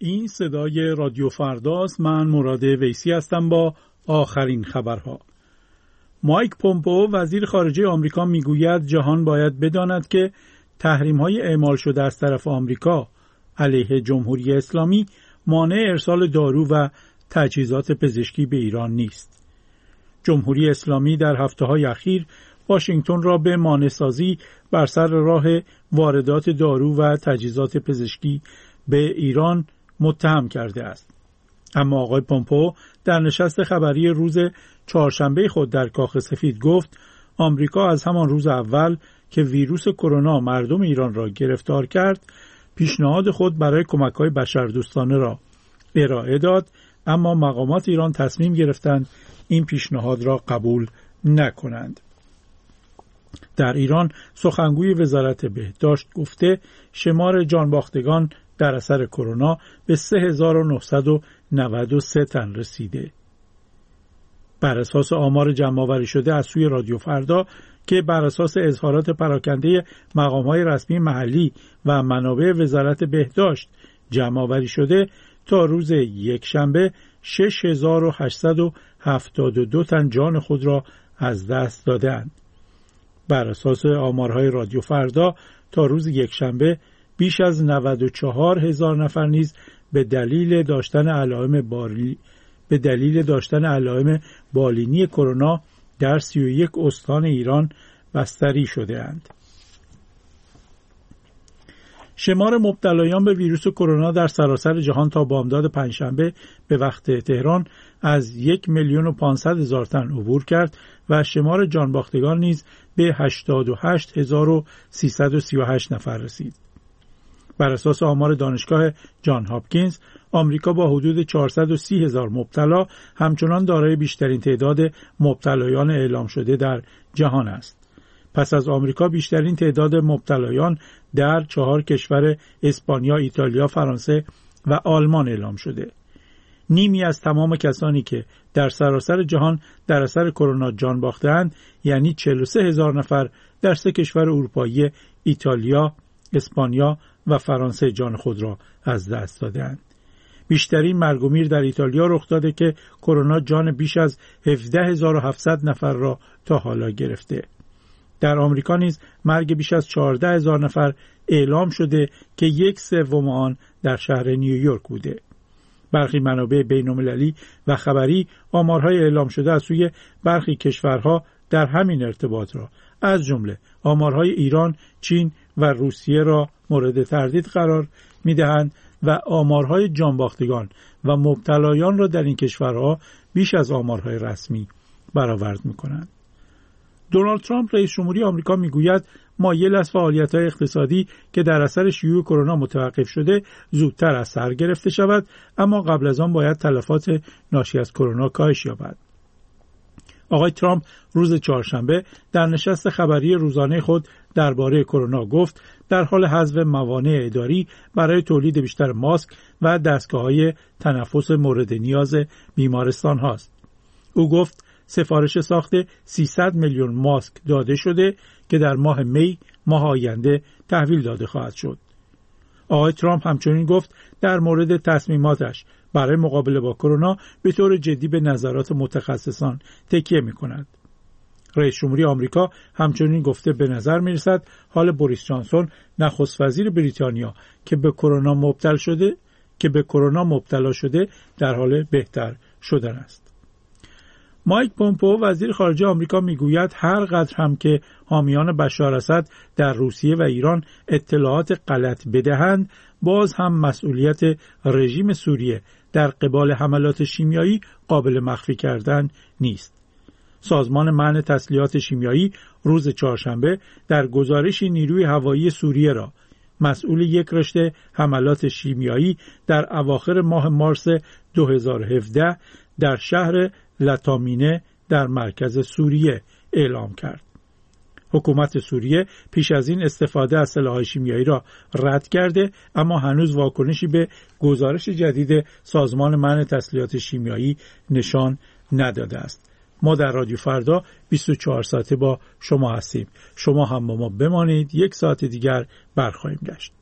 این صدای رادیو فرداست. من مراد ویسی هستم با آخرین خبرها. مایک پومپئو وزیر خارجه آمریکا میگوید جهان باید بداند که تحریم‌های اعمال شده از طرف آمریکا علیه جمهوری اسلامی مانع ارسال دارو و تجهیزات پزشکی به ایران نیست. جمهوری اسلامی در هفته‌های اخیر واشنگتن را به مانع‌سازی بر سر راه واردات دارو و تجهیزات پزشکی به ایران متهم کرده است. اما آقای پومپئو در نشست خبری روز چهارشنبه خود در کاخ سفید گفت آمریکا از همان روز اول که ویروس کرونا مردم ایران را گرفتار کرد پیشنهاد خود برای کمک‌های بشردوستانه را ارائه داد، اما مقامات ایران تصمیم گرفتند این پیشنهاد را قبول نکنند. در ایران سخنگوی وزارت بهداشت گفته شمار جانباختگان در اثر کرونا به 3993 تن رسیده. بر اساس آمار جمع‌آوری شده از سوی رادیو فردا که بر اساس اظهارات پراکنده مقام‌های رسمی محلی و منابع وزارت بهداشت جمع‌آوری شده، تا روز یکشنبه 6872 تن جان خود را از دست دادند. بر اساس آمارهای رادیو فردا تا روز یکشنبه بیش از 94,000 نفر نیز به دلیل داشتن علائم بالینی کرونا در 31 استان ایران بستری شده‌اند. شمار مبتلایان به ویروس کرونا در سراسر جهان تا بامداد پنجشنبه به وقت تهران از 1,500,000 تن عبور کرد و شمار جانباختگان نیز به 88,338 نفر رسید. بر اساس آمار دانشگاه جان هاپکینز، آمریکا با حدود 430,000 مبتلا همچنان دارای بیشترین تعداد مبتلایان اعلام شده در جهان است. پس از آمریکا بیشترین تعداد مبتلایان در 4 کشور اسپانیا، ایتالیا، فرانسه و آلمان اعلام شده. نیمی از تمام کسانی که در سراسر جهان در اثر کرونا جان باختند، یعنی 43,000 نفر در 3 کشور اروپایی ایتالیا، اسپانیا و فرانسه جان خود را از دست دادند. بیشترین مرگ و میر در ایتالیا رخ داده که کرونا جان بیش از 17,700 نفر را تا حالا گرفته. در آمریکا نیز مرگ بیش از 14,000 نفر اعلام شده که 1/3 آن در شهر نیویورک بوده. برخی منابع بین‌المللی و خبری آمارهای اعلام شده از سوی برخی کشورها در همین ارتباط را از جمله آمارهای ایران، چین و روسیه را مورد تردید قرار می‌دهند و آمارهای جانباختگان و مبتلایان را در این کشورها بیش از آمارهای رسمی برآورد می‌کنند. دونالد ترامپ رئیس جمهوری آمریکا میگوید مایل است فعالیت‌های اقتصادی که در اثر شیوع کرونا متوقف شده زودتر از سر گرفته شود، اما قبل از آن باید تلفات ناشی از کرونا کاهش یابد. آقای ترامپ روز چهارشنبه در نشست خبری روزانه خود درباره کرونا گفت در حال حذف موانع اداری برای تولید بیشتر ماسک و دستگاه‌های تنفس مورد نیاز بیمارستان هاست. او گفت سفارش ساخت 300 میلیون ماسک داده شده که در ماه می ماه آینده تحویل داده خواهد شد. آقای ترامپ همچنین گفت در مورد تصمیماتش برای مقابله با کرونا به طور جدی به نظرات متخصصان تکیه می‌کند. رئیس جمهوری آمریکا همچنین گفته به نظر می‌رسد حال بوریس جانسون نخست وزیر بریتانیا که به کرونا مبتلا شده در حال بهتر شدن است. مایک پومپئو وزیر خارجه آمریکا میگوید هر قدر هم که حامیان بشار اسد در روسیه و ایران اطلاعات غلط بدهند، باز هم مسئولیت رژیم سوریه در قبال حملات شیمیایی قابل مخفی کردن نیست. سازمان منع تسلیحات شیمیایی روز چهارشنبه در گزارشی نیروی هوایی سوریه را مسئول یک رشته حملات شیمیایی در اواخر ماه مارس 2017 در شهر لاتامینه در مرکز سوریه اعلام کرد. حکومت سوریه پیش از این استفاده از سلاح‌های شیمیایی را رد کرده، اما هنوز واکنشی به گزارش جدید سازمان منع تسلیحات شیمیایی نشان نداده است. ما در رادیو فردا 24 ساعته با شما هستیم. شما هم با ما بمانید، 1 ساعت دیگر برخواهیم گشت.